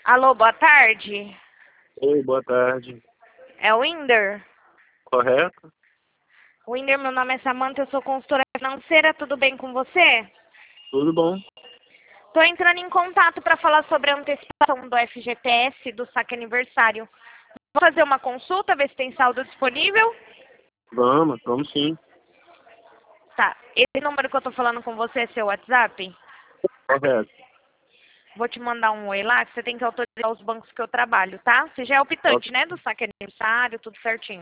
Alô, boa tarde. Oi, boa tarde. É o Winder? Correto? Winder, meu nome é Samantha, eu sou consultora financeira, tudo bem com você? Tudo bom? Estou entrando em contato para falar sobre a antecipação do FGTS do saque aniversário. Vou fazer uma consulta, ver se tem saldo disponível? Vamos sim. Tá, esse número que eu estou falando com você é seu WhatsApp? Correto. Vou te mandar um oi lá, que você tem que autorizar os bancos que eu trabalho, tá? Você já é Ok. optante, né, do saque aniversário, tudo certinho.